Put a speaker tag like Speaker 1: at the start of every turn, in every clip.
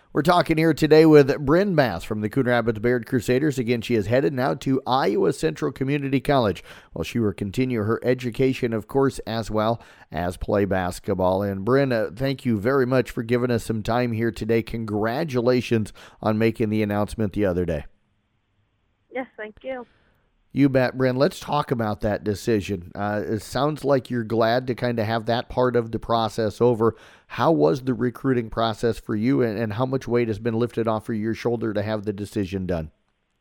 Speaker 1: We're talking here today with Bryn Bass from the Coon Rapids Bayard Crusaders. Again, she is headed now to Iowa Central Community College. Well, she will continue her education, of course, as well as play basketball. And Bryn, thank you very much for giving us some time here today. Congratulations on making the announcement the other day.
Speaker 2: Yes, thank you.
Speaker 1: You bet, Bryn. Let's talk about that decision. It sounds like you're glad to kind of have that part of the process over. How was the recruiting process for you, and how much weight has been lifted off of your shoulder to have the decision done?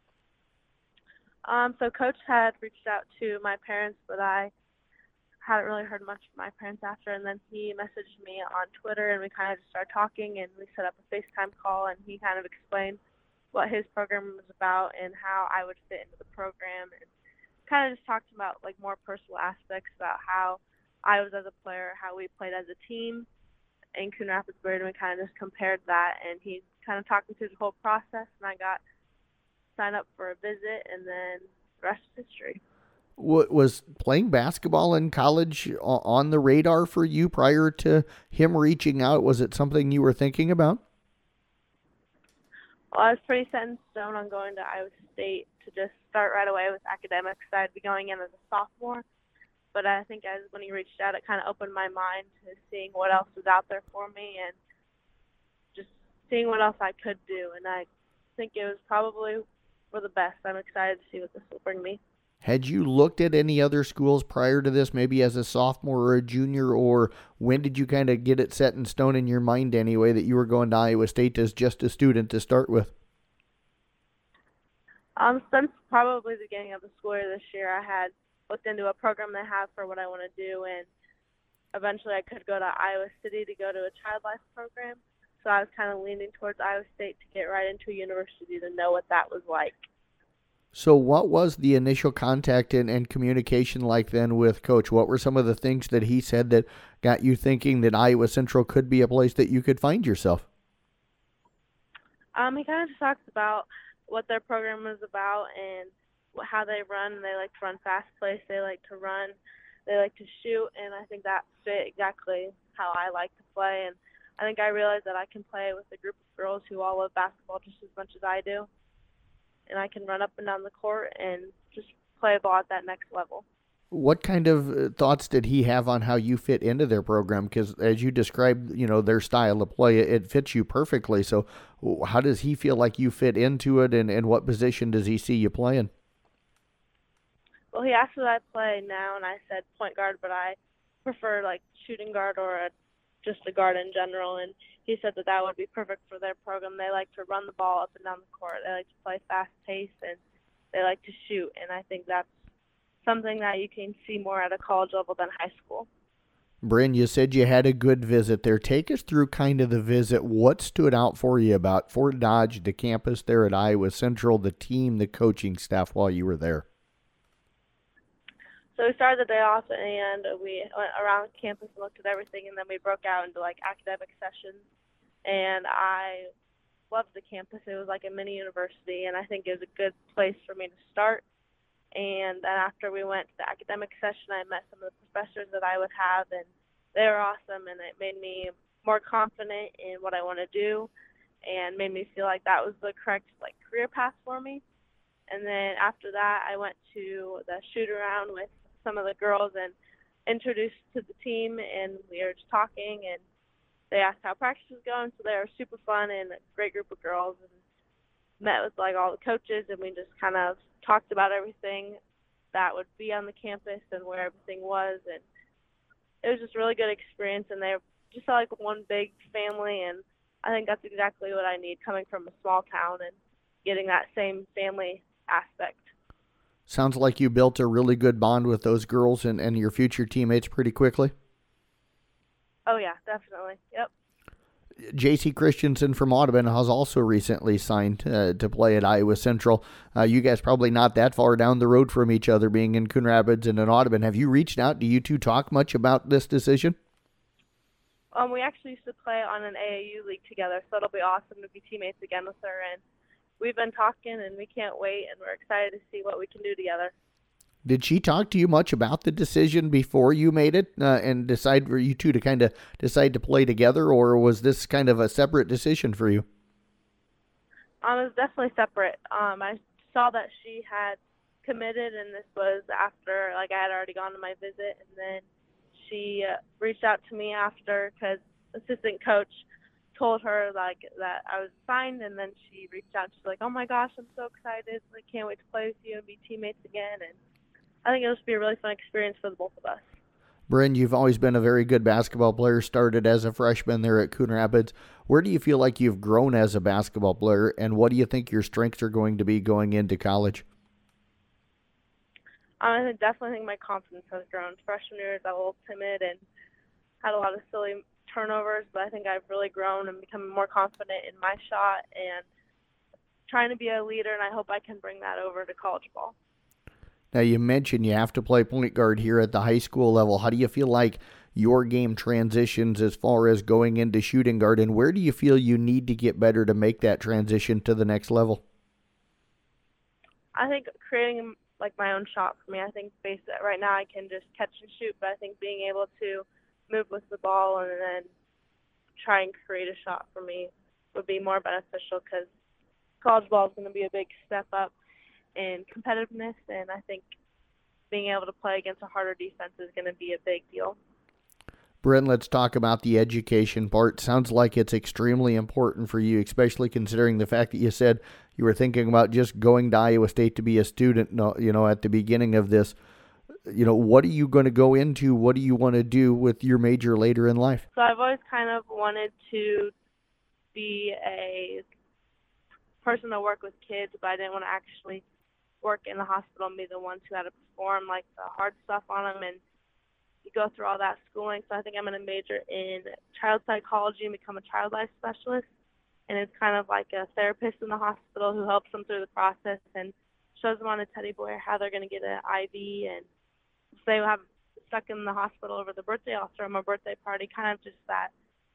Speaker 2: So Coach had reached out to my parents, but I hadn't really heard much from my parents after, and then he messaged me on Twitter, and we kind of just started talking, and we set up a FaceTime call, and he kind of explained what his program was about and how I would fit into the program, and kind of just talked about like more personal aspects about how I was as a player, how we played as a team in Coon Rapids Bayard, and we kind of just compared that, and he kind of talked me through the whole process, and I got signed up for a visit, and then the rest is history.
Speaker 1: Was playing basketball in college on the radar for you prior to him reaching out? Was it something you were thinking about?
Speaker 2: Well, I was pretty set in stone on going to Iowa State to just start right away with academics. I'd be going in as a sophomore, but I think when he reached out, it kind of opened my mind to seeing what else was out there for me and just seeing what else I could do. And I think it was probably for the best. I'm excited to see what this will bring me.
Speaker 1: Had you looked at any other schools prior to this, maybe as a sophomore or a junior, or when did you kind of get it set in stone in your mind anyway that you were going to Iowa State as just a student to start with?
Speaker 2: Since probably the beginning of the school year this year, I had looked into a program they have for what I want to do, and eventually I could go to Iowa City to go to a child life program. So I was kind of leaning towards Iowa State to get right into a university to know what that was like.
Speaker 1: So what was the initial contact and communication like then with Coach? What were some of the things that he said that got you thinking that Iowa Central could be a place that you could find yourself?
Speaker 2: He kind of just talks about what their program is about and how they run. They like to run fast plays. They like to run. They like to shoot, and I think that fit exactly how I like to play. And I think I realized that I can play with a group of girls who all love basketball just as much as I do. And I can run up and down the court and just play ball at that next level.
Speaker 1: What kind of thoughts did he have on how you fit into their program? Because as you described, their style of play, it fits you perfectly. So how does he feel like you fit into it, and what position does he see you playing?
Speaker 2: Well, he asked what I play now, and I said point guard, but I prefer like shooting guard or just a guard in general. And he said that would be perfect for their program. They like to run the ball up and down the court. They like to play fast-paced, and they like to shoot. And I think that's something that you can see more at a college level than high school.
Speaker 1: Bryn, you said you had a good visit there. Take us through kind of the visit. What stood out for you about Fort Dodge, the campus there at Iowa Central, the team, the coaching staff while you were there?
Speaker 2: So we started the day off, and we went around campus and looked at everything, and then we broke out into like academic sessions. And I loved the campus. It was like a mini university, and I think it was a good place for me to start. And then after we went to the academic session, I met some of the professors that I would have, and they were awesome, and it made me more confident in what I want to do and made me feel like that was the correct career path for me. And then after that, I went to the shoot-around with some of the girls and introduced to the team, and we were just talking, and they asked how practice was going, so they were super fun and a great group of girls, and met with all the coaches, and we just kind of talked about everything that would be on the campus and where everything was, and it was just a really good experience, and they just felt like one big family, and I think that's exactly what I need coming from a small town and getting that same family aspect.
Speaker 1: Sounds like you built a really good bond with those girls and your future teammates pretty quickly.
Speaker 2: Oh, yeah, definitely. Yep.
Speaker 1: J.C. Christensen from Audubon has also recently signed to play at Iowa Central. You guys probably not that far down the road from each other, being in Coon Rapids and in Audubon. Have you reached out? Do you two talk much about this decision?
Speaker 2: We actually used to play on an AAU league together, so it'll be awesome to be teammates again with her. And we've been talking, and we can't wait, and we're excited to see what we can do together.
Speaker 1: Did she talk to you much about the decision before you made it and decide for you two to kind of decide to play together, or was this kind of a separate decision for you?
Speaker 2: It was definitely separate. I saw that she had committed, and this was after like I had already gone to my visit, and then she reached out to me after because assistant coach told her like that I was signed, and then she reached out. She's like, "Oh my gosh, I'm so excited! I can't wait to play with you and be teammates again." And I think it'll just be a really fun experience for the both of us.
Speaker 1: Bryn, you've always been a very good basketball player, started as a freshman there at Coon Rapids. Where do you feel like you've grown as a basketball player, and what do you think your strengths are going to be going into college?
Speaker 2: I definitely think my confidence has grown. Freshman year, I was a little timid and had a lot of silly turnovers, but I think I've really grown and become more confident in my shot and trying to be a leader, and I hope I can bring that over to college ball.
Speaker 1: Now, you mentioned you have to play point guard here at the high school level. How do you feel like your game transitions as far as going into shooting guard, and where do you feel you need to get better to make that transition to the next level?
Speaker 2: I think creating like my own shot for me. I think right now I can just catch and shoot, but I think being able to move with the ball and then try and create a shot for me would be more beneficial because college ball is going to be a big step up in competitiveness, and I think being able to play against a harder defense is going to be a big deal.
Speaker 1: Bryn, let's talk about the education part. Sounds like it's extremely important for you, especially considering the fact that you said you were thinking about just going to Iowa State to be a student, at the beginning of this. What are you going to go into? What do you want to do with your major later in life?
Speaker 2: So I've always kind of wanted to be a person to work with kids, but I didn't want to actually work in the hospital and be the ones who had to perform like the hard stuff on them and you go through all that schooling. So I think I'm going to major in child psychology and become a child life specialist. And it's kind of like a therapist in the hospital who helps them through the process and shows them on a teddy bear how they're going to get an IV. And if they have stuck in the hospital over the birthday, I'll throw them a birthday party, kind of just that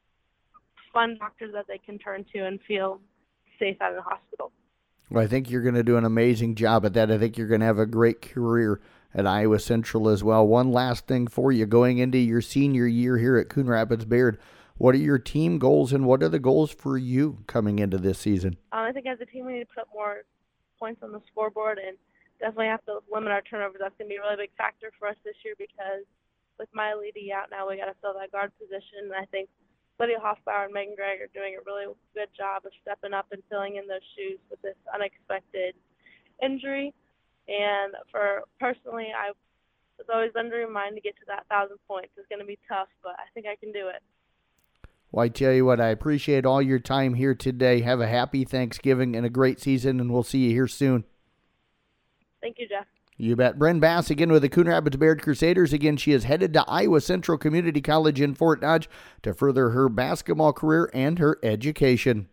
Speaker 2: fun doctor that they can turn to and feel safe out of the hospital.
Speaker 1: Well, I think you're going to do an amazing job at that. I think you're going to have a great career at Iowa Central as well. One last thing for you, going into your senior year here at Coon Rapids Bayard, what are your team goals and what are the goals for you coming into this season?
Speaker 2: I think as a team we need to put more points on the scoreboard and definitely have to limit our turnovers. That's going to be a really big factor for us this year because with Miley D out now, we got to fill that guard position. And I think Lydia Hoffbauer and Megan Gregg are doing a really good job of stepping up and filling in those shoes with this unexpected injury. And personally, I was always under my mind to get to that 1,000 points. It's going to be tough, but I think I can do it.
Speaker 1: Well, I tell you what, I appreciate all your time here today. Have a happy Thanksgiving and a great season, and we'll see you here soon.
Speaker 2: Thank you, Jeff.
Speaker 1: You bet. Bryn Bass again with the Coon Rapids Bayard Crusaders. Again, she is headed to Iowa Central Community College in Fort Dodge to further her basketball career and her education.